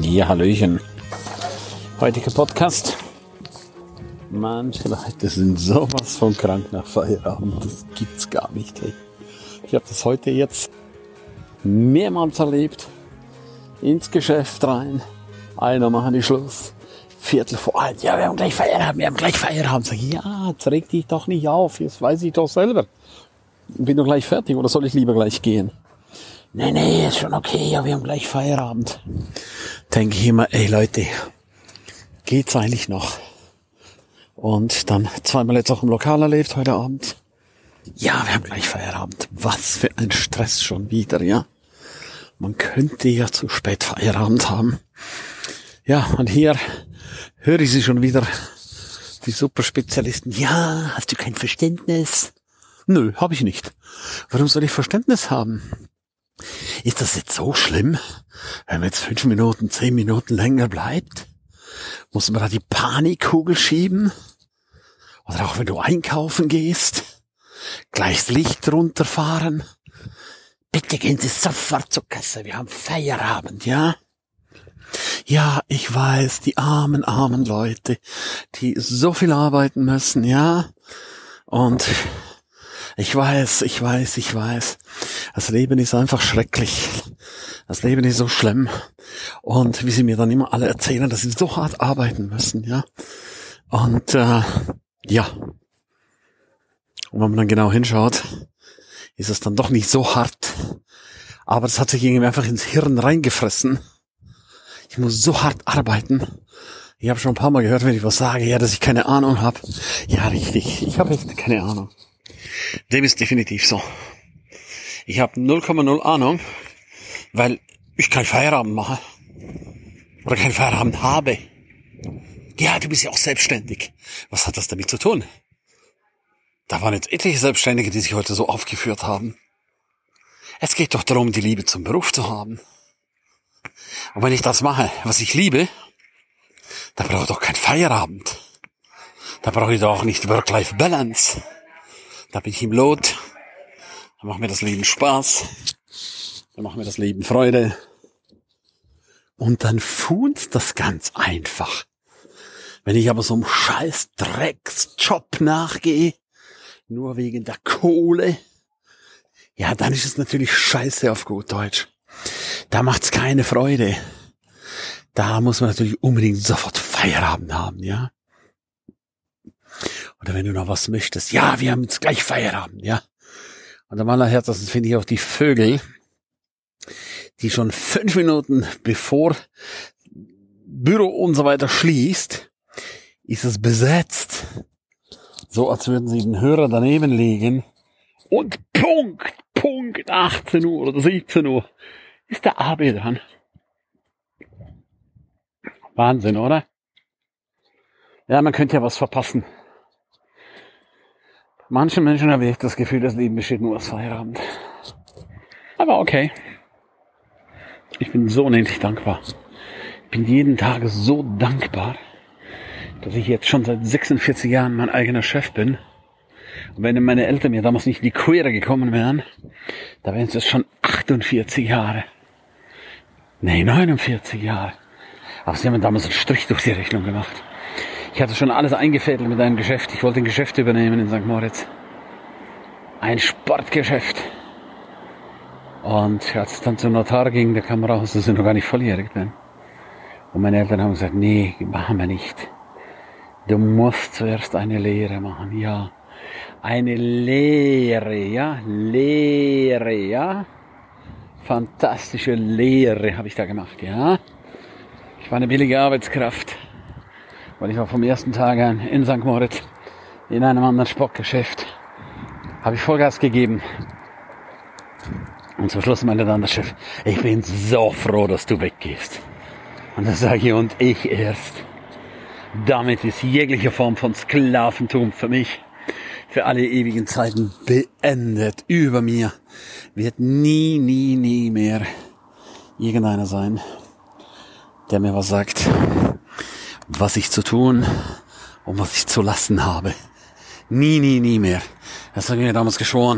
Ja, Hallöchen. Heutiger Podcast. Manche Leute sind sowas von krank nach Feierabend. Das gibt's gar nicht. Ey. Ich habe das heute jetzt mehrmals erlebt. Ins Geschäft rein. Einer machen die Schluss. 1:15. Ja, wir haben gleich Feierabend. Sag ich, ja, jetzt reg dich doch nicht auf. Jetzt weiß ich doch selber. Bin doch gleich fertig oder soll ich lieber gleich gehen? Nee, ist schon okay, ja, wir haben gleich Feierabend. Denke ich immer, ey Leute, geht's eigentlich noch? Und dann zweimal jetzt auch im Lokal erlebt heute Abend. Ja, wir haben gleich Feierabend. Was für ein Stress schon wieder, ja. Man könnte ja zu spät Feierabend haben. Ja, und hier höre ich sie schon wieder, die Superspezialisten. Ja, hast du kein Verständnis? Nö, habe ich nicht. Warum soll ich Verständnis haben? Ist das jetzt so schlimm, wenn man jetzt 5 Minuten, 10 Minuten länger bleibt? Muss man da die Panikkugel schieben? Oder auch wenn du einkaufen gehst, gleich das Licht runterfahren? Bitte gehen Sie sofort zur Kasse, wir haben Feierabend, ja? Ja, ich weiß, die armen Leute, die so viel arbeiten müssen, ja? Und ich weiß. Das Leben ist einfach schrecklich. Das Leben ist so schlimm. Und wie sie mir dann immer alle erzählen, dass sie so hart arbeiten müssen, ja. Und ja. Und wenn man dann genau hinschaut, ist es dann doch nicht so hart. Aber es hat sich irgendwie einfach ins Hirn reingefressen. Ich muss so hart arbeiten. Ich habe schon ein paar Mal gehört, wenn ich was sage, ja, dass ich keine Ahnung habe. Ja, richtig. Ich habe echt keine Ahnung. Dem ist definitiv so. Ich habe 0,0 Ahnung, weil ich keinen Feierabend mache. Oder keinen Feierabend habe. Ja, du bist ja auch selbstständig. Was hat das damit zu tun? Da waren jetzt etliche Selbstständige, die sich heute so aufgeführt haben. Es geht doch darum, die Liebe zum Beruf zu haben. Und wenn ich das mache, was ich liebe, dann brauche ich doch keinen Feierabend. Da brauche ich doch auch nicht Work-Life-Balance. Da bin ich im Lot. Dann macht mir das Leben Spaß. Dann macht mir das Leben Freude. Und dann funzt das ganz einfach. Wenn ich aber so einem scheiß Drecksjob nachgehe, nur wegen der Kohle, ja, dann ist es natürlich scheiße auf gut Deutsch. Da macht's keine Freude. Da muss man natürlich unbedingt sofort Feierabend haben, ja. Oder wenn du noch was möchtest, ja, wir haben jetzt gleich Feierabend, ja. Und am allerhärtesten finde ich auch die Vögel, die schon 5 Minuten bevor Büro und so weiter schließt, ist es besetzt. So als würden sie den Hörer daneben legen und Punkt 18 Uhr oder 17 Uhr ist der AB dran. Wahnsinn, oder? Ja, man könnte ja was verpassen. Manche Menschen haben echt das Gefühl, das Leben besteht nur aus Feierabend. Aber okay. Ich bin so unendlich dankbar. Ich bin jeden Tag so dankbar, dass ich jetzt schon seit 46 Jahren mein eigener Chef bin. Und wenn meine Eltern mir damals nicht in die Quere gekommen wären, da wären es jetzt schon 48 Jahre. Nee, 49 Jahre. Aber sie haben damals einen Strich durch die Rechnung gemacht. Ich hatte schon alles eingefädelt mit einem Geschäft. Ich wollte ein Geschäft übernehmen in St. Moritz. Ein Sportgeschäft. Und als es dann zum Notar ging, da kam raus, dass ich noch gar nicht volljährig bin. Und meine Eltern haben gesagt, nee, machen wir nicht. Du musst zuerst eine Lehre machen, ja. Eine Lehre, ja. Lehre, ja. Fantastische Lehre habe ich da gemacht, ja. Ich war eine billige Arbeitskraft. Weil ich war vom ersten Tag an in St. Moritz in einem anderen Sportgeschäft. Habe ich Vollgas gegeben. Und zum Schluss meinte dann der Chef, ich bin so froh, dass du weggehst. Und dann sage ich, und ich erst. Damit ist jegliche Form von Sklaventum für mich für alle ewigen Zeiten beendet. Über mir wird nie mehr irgendeiner sein, der mir was sagt, was ich zu tun und was ich zu lassen habe. Nie mehr. Das habe ich mir damals geschworen.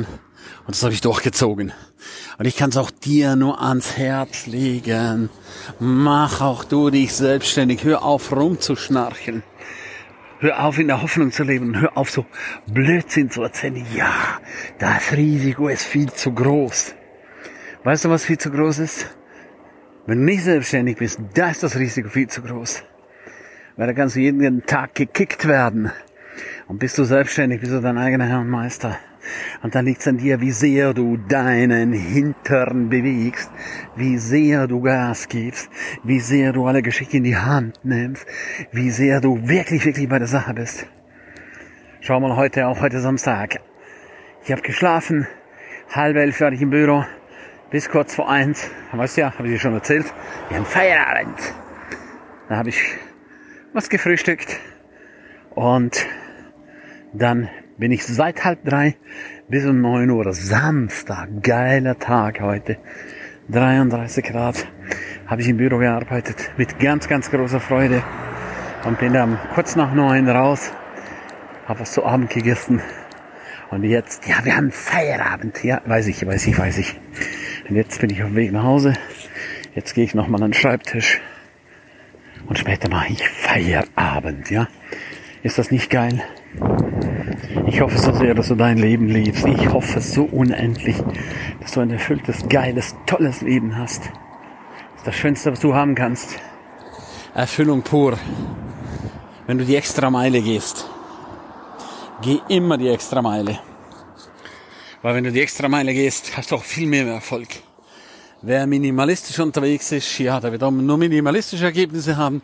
Und das habe ich durchgezogen. Und ich kann es auch dir nur ans Herz legen. Mach auch du dich selbstständig. Hör auf rumzuschnarchen. Hör auf in der Hoffnung zu leben. Hör auf so Blödsinn zu erzählen. Ja, das Risiko ist viel zu groß. Weißt du, was viel zu groß ist? Wenn du nicht selbstständig bist, da ist das Risiko viel zu groß. Weil da kannst du jeden Tag gekickt werden. Und bist du selbstständig, bist du dein eigener Herr und Meister. Und dann liegt es an dir, wie sehr du deinen Hintern bewegst, wie sehr du Gas gibst, wie sehr du alle Geschicke in die Hand nimmst, wie sehr du wirklich, wirklich bei der Sache bist. Schau mal heute Samstag. Ich habe geschlafen, 10:30 fertig im Büro, bis kurz vor 1. Weißt du ja, habe ich dir schon erzählt, wir haben Feierabend. Da habe ich was gefrühstückt und dann bin ich seit 2:30 bis um 9 Uhr, Samstag, geiler Tag heute, 33 Grad, habe ich im Büro gearbeitet, mit ganz, ganz großer Freude und bin dann kurz nach 9 raus, habe was zu Abend gegessen und jetzt, ja, wir haben Feierabend, ja, weiß ich. Und jetzt bin ich auf dem Weg nach Hause, jetzt gehe ich nochmal an den Schreibtisch und später mache ich Feierabend, ja. Ist das nicht geil? Ich hoffe so sehr, dass du dein Leben liebst. Ich hoffe so unendlich, dass du ein erfülltes, geiles, tolles Leben hast. Das ist das Schönste, was du haben kannst. Erfüllung pur. Wenn du die extra Meile gehst, geh immer die extra Meile. Weil wenn du die extra Meile gehst, hast du auch viel mehr Erfolg. Wer minimalistisch unterwegs ist, ja, der wird auch nur minimalistische Ergebnisse haben.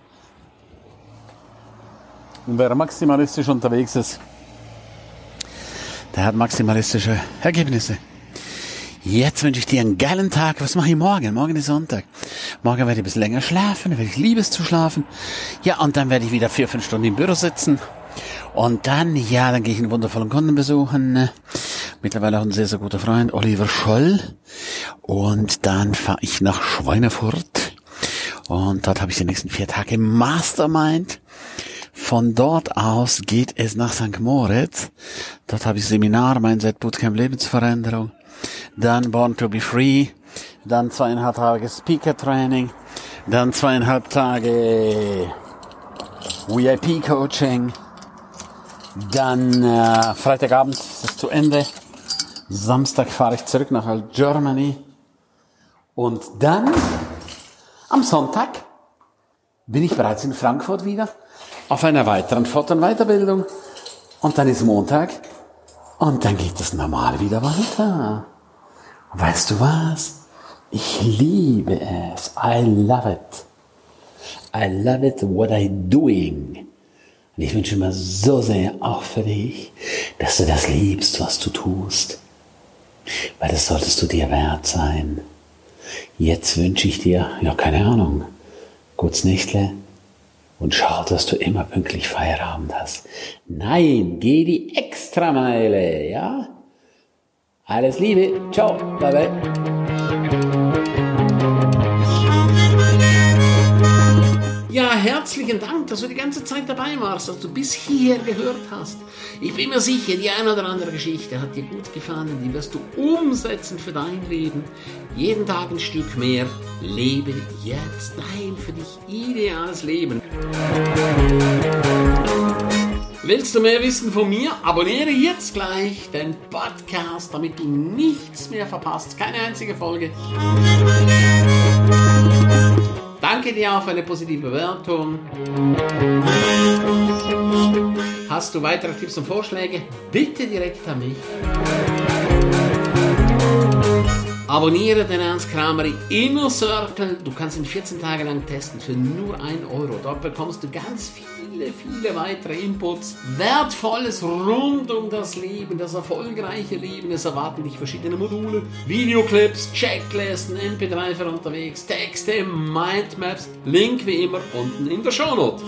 Und wer maximalistisch unterwegs ist, der hat maximalistische Ergebnisse. Jetzt wünsche ich dir einen geilen Tag. Was mache ich morgen? Morgen ist Sonntag. Morgen werde ich ein bisschen länger schlafen, dann werde ich liebes zu schlafen. Ja, und dann werde ich wieder 4-5 Stunden im Büro sitzen. Und dann gehe ich einen wundervollen Kunden besuchen. Mittlerweile auch ein sehr, sehr guter Freund, Oliver Scholl. Und dann fahre ich nach Schweinfurt. Und dort habe ich die nächsten 4 Tage Mastermind. Von dort aus geht es nach St. Moritz. Dort habe ich Seminar, Mindset Bootcamp Lebensveränderung. Dann Born to be Free. Dann 2,5 Tage Speaker Training. Dann 2,5 Tage VIP Coaching. Dann Freitagabend ist es zu Ende. Samstag fahre ich zurück nach Germany. Und dann am Sonntag bin ich bereits in Frankfurt wieder auf einer weiteren Fort- und Weiterbildung. Und dann ist Montag und dann geht das normal wieder weiter. Und weißt du was? Ich liebe es. I love it. I love it what I'm doing. Und ich wünsche mir so sehr auch für dich, dass du das liebst, was du tust. Weil das solltest du dir wert sein. Jetzt wünsche ich dir, ja keine Ahnung, gutes Nächtle. Und schau, dass du immer pünktlich Feierabend hast. Nein, geh die Extrameile, ja? Alles Liebe, ciao, bye bye. Ja, herzlichen Dank, dass du die ganze Zeit dabei warst, dass du bis hierher gehört hast. Ich bin mir sicher, die eine oder andere Geschichte hat dir gut gefallen, die wirst du umsetzen für dein Leben. Jeden Tag ein Stück mehr. Lebe jetzt dein für dich ideales Leben. Willst du mehr wissen von mir? Abonniere jetzt gleich den Podcast, damit du nichts mehr verpasst. Keine einzige Folge. Danke dir auch für eine positive Bewertung. Hast du weitere Tipps und Vorschläge? Bitte direkt an mich. Abonniere den Ernst Kramer Inner Circle. Du kannst ihn 14 Tage lang testen für nur 1 Euro. Dort bekommst du ganz viele weitere Inputs. Wertvolles rund um das Leben, das erfolgreiche Leben. Es erwarten dich verschiedene Module, Videoclips, Checklisten, MP3 für unterwegs, Texte, Mindmaps. Link wie immer unten in der Shownote.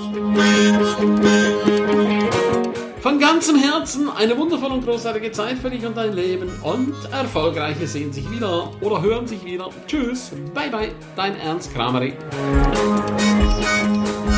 Von ganzem Herzen eine wundervolle und großartige Zeit für dich und dein Leben und Erfolgreiche sehen sich wieder oder hören sich wieder. Tschüss, bye bye, dein Ernst Kramer.